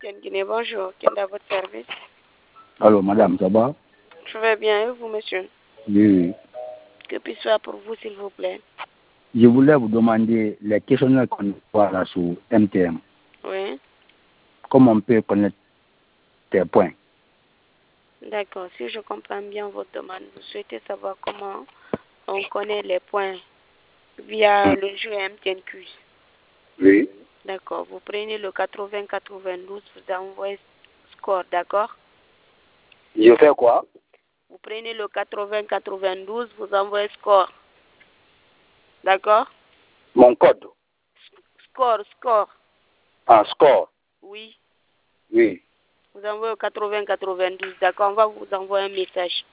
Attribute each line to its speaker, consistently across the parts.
Speaker 1: Guinée, bonjour. Quel est votre service?
Speaker 2: Allô, madame, ça va?
Speaker 1: Je vais bien, et vous, monsieur?
Speaker 2: Oui.
Speaker 1: Que puis-je faire pour vous, s'il vous plaît?
Speaker 2: Je voulais vous demander les questionnaires qu'on voit là sur MTM.
Speaker 1: Oui.
Speaker 2: Comment on peut connaître tes points?
Speaker 1: D'accord. Si je comprends bien votre demande, vous souhaitez savoir comment on connaît les points via le jeu MTN Quiz.
Speaker 2: Oui.
Speaker 1: D'accord. Vous prenez le 80-92, vous envoyez score, d'accord?
Speaker 2: Je fais quoi?
Speaker 1: Vous prenez le 80-92, vous envoyez score. D'accord?
Speaker 2: Mon code?
Speaker 1: Score.
Speaker 2: Ah, score?
Speaker 1: Oui.
Speaker 2: Oui.
Speaker 1: Vous envoyez au 80-92, d'accord? On va vous envoyer un message.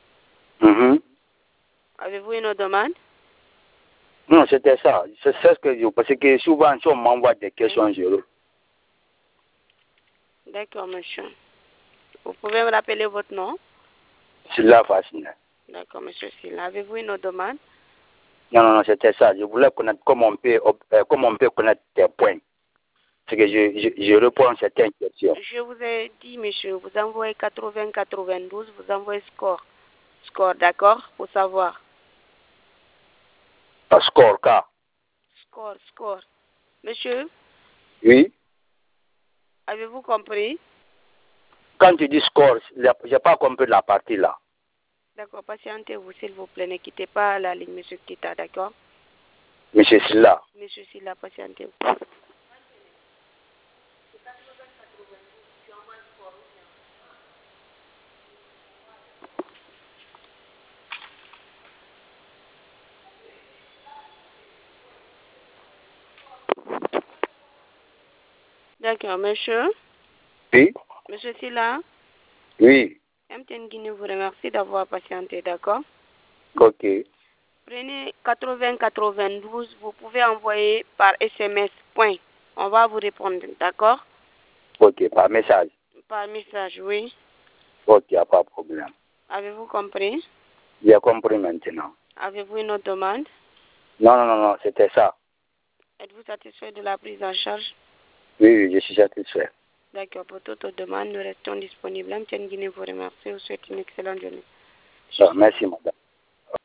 Speaker 1: Avez-vous une autre demande?
Speaker 2: Non, c'était ça. C'est ce que je... Parce que souvent, si on m'envoie des questions, je...
Speaker 1: D'accord, monsieur. Vous pouvez me rappeler votre nom?
Speaker 2: Silla Fascine.
Speaker 1: D'accord, monsieur Silla. Avez-vous une autre demande?
Speaker 2: Non, c'était ça. Je voulais connaître comment on peut connaître tes points. C'est que je réponds à certaines questions.
Speaker 1: Je vous ai dit, monsieur, vous envoyez 80-92, vous envoyez score. Score, d'accord? Pour savoir.
Speaker 2: Score, K.
Speaker 1: Score. Monsieur?
Speaker 2: Oui.
Speaker 1: Avez-vous compris?
Speaker 2: Quand tu dis score, je n'ai pas compris la partie là.
Speaker 1: D'accord, patientez-vous, s'il vous plaît. Ne quittez pas la ligne, monsieur Kita, d'accord?
Speaker 2: Monsieur Silla.
Speaker 1: Monsieur Silla, patientez-vous. D'accord, monsieur.
Speaker 2: Oui.
Speaker 1: Monsieur Silla.
Speaker 2: Oui.
Speaker 1: MTN Guinée vous remercie d'avoir patienté, d'accord?
Speaker 2: Ok.
Speaker 1: Prenez 80-92, vous pouvez envoyer par SMS, point. On va vous répondre, d'accord?
Speaker 2: Ok, par message.
Speaker 1: Par message, oui.
Speaker 2: Ok, il n'y a pas de problème.
Speaker 1: Avez-vous compris?
Speaker 2: J'ai compris maintenant.
Speaker 1: Avez-vous une autre demande?
Speaker 2: Non, c'était ça.
Speaker 1: Êtes-vous satisfait de la prise en charge?
Speaker 2: Oui, je suis satisfait.
Speaker 1: D'accord, pour toute autre demande, nous restons disponibles. MTN Guinée vous remercie, vous souhaite une excellente journée.
Speaker 2: Merci, madame.